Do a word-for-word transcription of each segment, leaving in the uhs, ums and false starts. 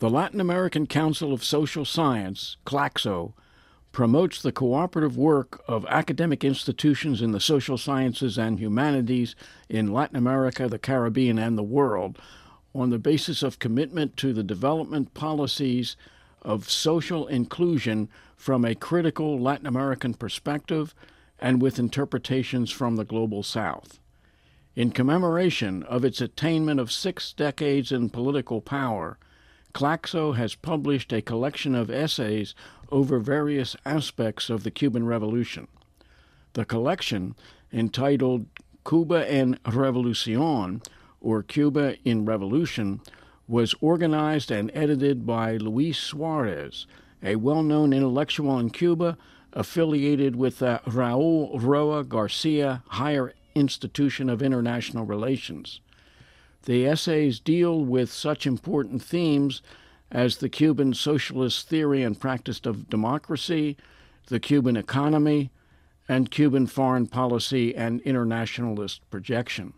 The Latin American Council of Social Science, CLACSO, promotes the cooperative work of academic institutions in the social sciences and humanities in Latin America, the Caribbean, and the world on the basis of commitment to the development policies of social inclusion from a critical Latin American perspective and with interpretations from the Global South. In commemoration of its attainment of six decades in political power, CLACSO has published a collection of essays over various aspects of the Cuban Revolution. The collection, entitled Cuba en Revolución, or Cuba in Revolution, was organized and edited by Luis Suarez, a well-known intellectual in Cuba affiliated with the Raul Roa Garcia Higher Institution of International Relations. The essays deal with such important themes as the Cuban socialist theory and practice of democracy, the Cuban economy, and Cuban foreign policy and internationalist projection.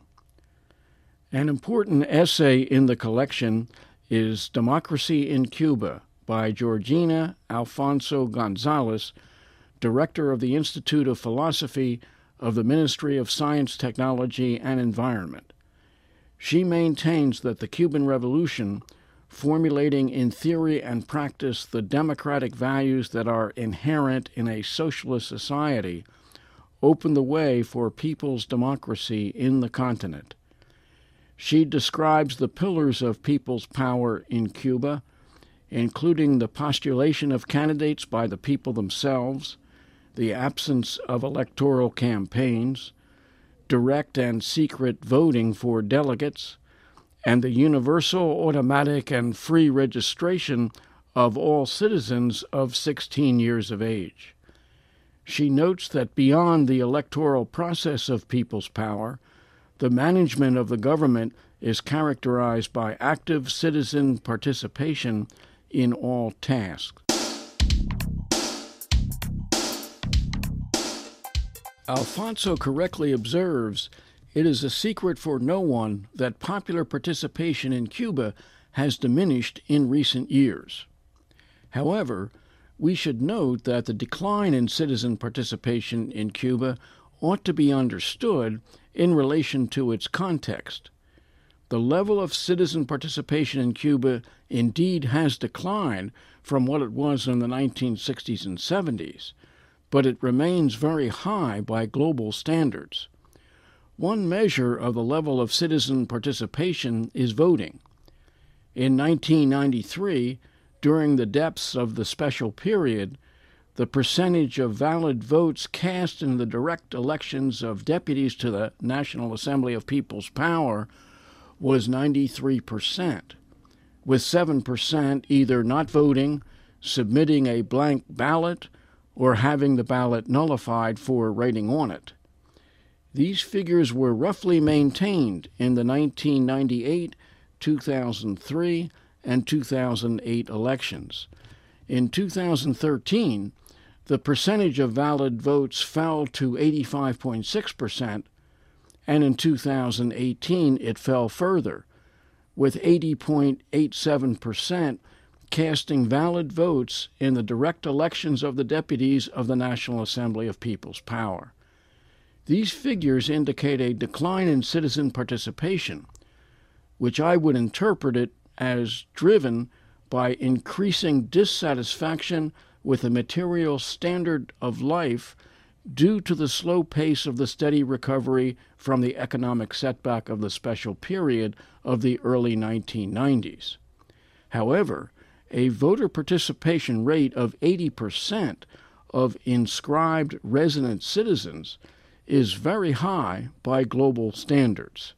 An important essay in the collection is Democracy in Cuba by Georgina Alfonso Gonzalez, director of the Institute of Philosophy of the Ministry of Science, Technology, and Environment. She maintains that the Cuban Revolution, formulating in theory and practice the democratic values that are inherent in a socialist society, opened the way for people's democracy in the continent. She describes the pillars of people's power in Cuba, including the postulation of candidates by the people themselves, the absence of electoral campaigns, direct and secret voting for delegates, and the universal, automatic, and free registration of all citizens of sixteen years of age. She notes that beyond the electoral process of people's power, the management of the government is characterized by active citizen participation in all tasks. Alfonso correctly observes, it is a secret for no one that popular participation in Cuba has diminished in recent years. However, we should note that the decline in citizen participation in Cuba ought to be understood in relation to its context. The level of citizen participation in Cuba indeed has declined from what it was in the nineteen sixties and seventies, but it remains very high by global standards. One measure of the level of citizen participation is voting. In nineteen ninety-three, during the depths of the special period, the percentage of valid votes cast in the direct elections of deputies to the National Assembly of People's Power was ninety-three percent, with seven percent either not voting, submitting a blank ballot, or having the ballot nullified for writing on it. These figures were roughly maintained in the nineteen ninety-eight, two thousand three, and two thousand eight elections. In two thousand thirteen, the percentage of valid votes fell to eighty-five point six percent, and in two thousand eighteen it fell further, with eighty point eight seven percent casting valid votes in the direct elections of the deputies of the National Assembly of People's Power. These figures indicate a decline in citizen participation, which I would interpret it as driven by increasing dissatisfaction with the material standard of life due to the slow pace of the steady recovery from the economic setback of the special period of the early nineteen nineties. However, a voter participation rate of eighty percent of inscribed resident citizens is very high by global standards.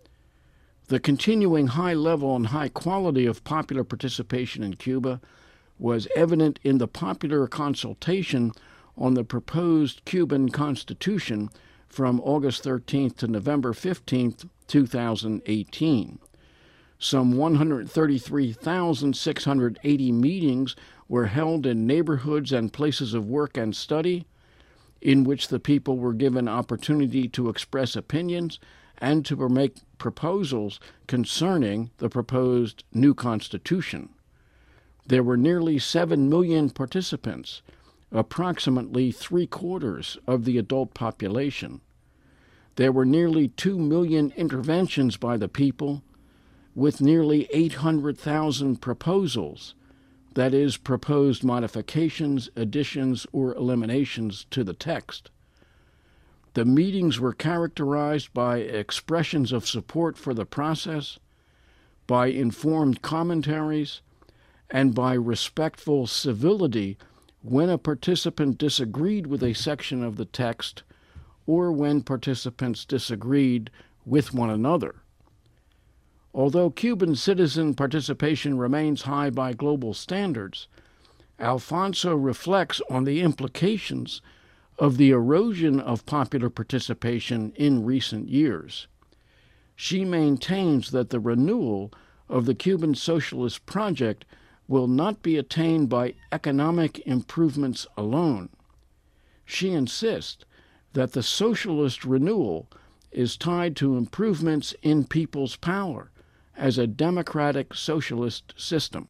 The continuing high level and high quality of popular participation in Cuba was evident in the popular consultation on the proposed Cuban Constitution from August thirteenth to November fifteenth, two thousand eighteen. Some one hundred thirty-three thousand six hundred eighty meetings were held in neighborhoods and places of work and study, in which the people were given opportunity to express opinions and to make proposals concerning the proposed new constitution. There were nearly seven million participants, approximately three-quarters of the adult population. There were nearly two million interventions by the people, with nearly eight hundred thousand proposals, that is, proposed modifications, additions, or eliminations to the text. The meetings were characterized by expressions of support for the process, by informed commentaries, and by respectful civility when a participant disagreed with a section of the text or when participants disagreed with one another. Although Cuban citizen participation remains high by global standards, Alfonso reflects on the implications of the erosion of popular participation in recent years. She maintains that the renewal of the Cuban socialist project will not be attained by economic improvements alone. She insists that the socialist renewal is tied to improvements in people's power as a democratic socialist system.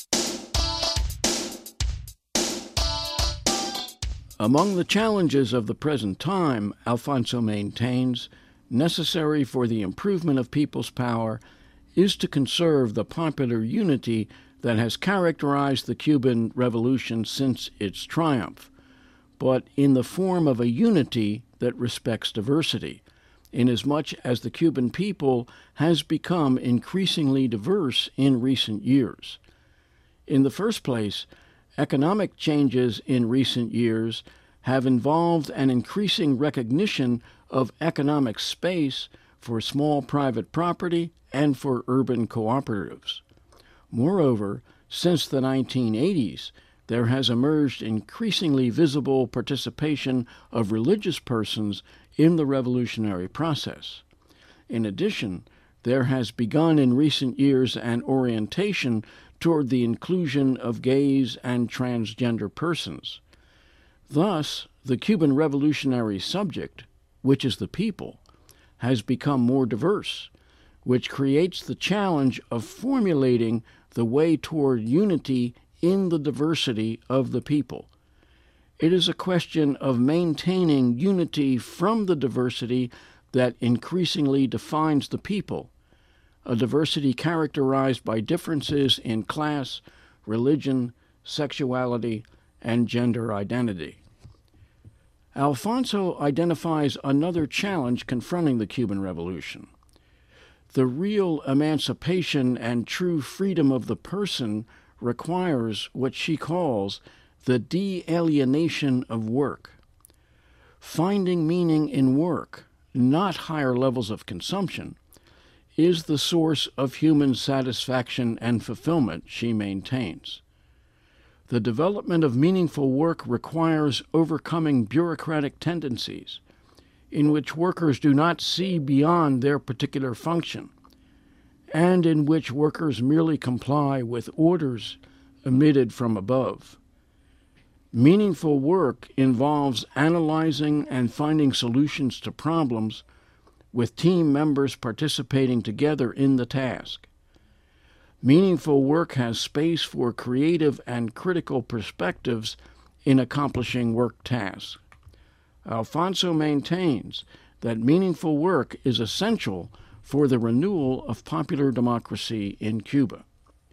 Among the challenges of the present time, Alfonso maintains, necessary for the improvement of people's power is to conserve the popular unity that has characterized the Cuban Revolution since its triumph, but in the form of a unity that respects diversity, inasmuch as the Cuban people has become increasingly diverse in recent years. In the first place, economic changes in recent years have involved an increasing recognition of economic space for small private property and for urban cooperatives. Moreover, since the nineteen eighties, there has emerged increasingly visible participation of religious persons in the revolutionary process. In addition, there has begun in recent years an orientation toward the inclusion of gays and transgender persons. Thus, the Cuban revolutionary subject, which is the people, has become more diverse, which creates the challenge of formulating the way toward unity in the diversity of the people. It is a question of maintaining unity from the diversity that increasingly defines the people, a diversity characterized by differences in class, religion, sexuality, and gender identity. Alfonso identifies another challenge confronting the Cuban Revolution. The real emancipation and true freedom of the person requires what she calls the de-alienation of work. Finding meaning in work, not higher levels of consumption, is the source of human satisfaction and fulfillment, she maintains. The development of meaningful work requires overcoming bureaucratic tendencies, in which workers do not see beyond their particular function, and in which workers merely comply with orders emitted from above. Meaningful work involves analyzing and finding solutions to problems, with team members participating together in the task. Meaningful work has space for creative and critical perspectives in accomplishing work tasks. Alfonso maintains that meaningful work is essential for the renewal of popular democracy in Cuba.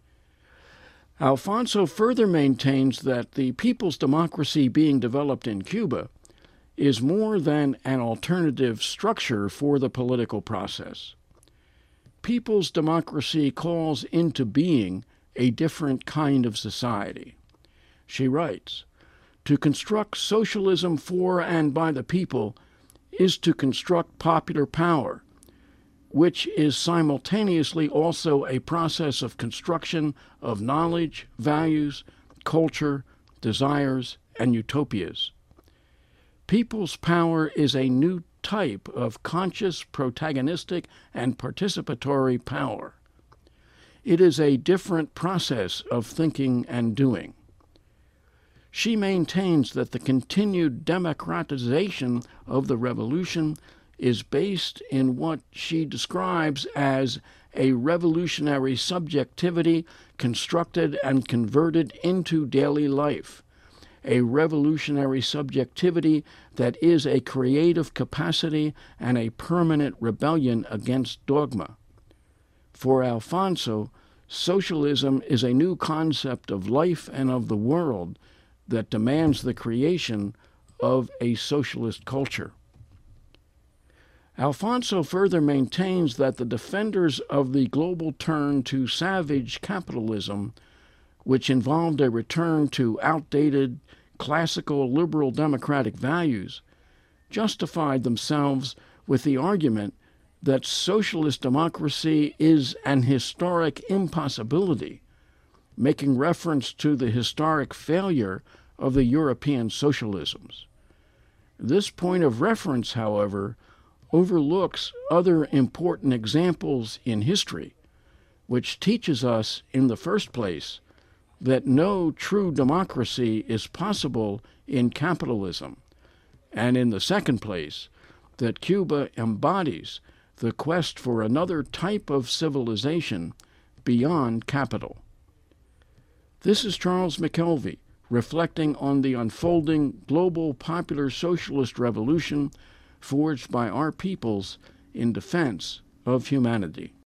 Alfonso further maintains that the people's democracy being developed in Cuba is more than an alternative structure for the political process. People's democracy calls into being a different kind of society. She writes, "To construct socialism for and by the people is to construct popular power, which is simultaneously also a process of construction of knowledge, values, culture, desires, and utopias. People's power is a new type of conscious, protagonistic, and participatory power. It is a different process of thinking and doing." She maintains that the continued democratization of the revolution is based in what she describes as a revolutionary subjectivity constructed and converted into daily life, a revolutionary subjectivity that is a creative capacity and a permanent rebellion against dogma. For Alfonso, socialism is a new concept of life and of the world that demands the creation of a socialist culture. Alfonso further maintains that the defenders of the global turn to savage capitalism, which involved a return to outdated, classical liberal democratic values, justified themselves with the argument that socialist democracy is an historic impossibility, making reference to the historic failure of the European socialisms. This point of reference, however, overlooks other important examples in history, which teaches us, in the first place, that no true democracy is possible in capitalism, and in the second place, that Cuba embodies the quest for another type of civilization beyond capital. This is Charles McKelvey, reflecting on the unfolding global popular socialist revolution forged by our peoples in defense of humanity.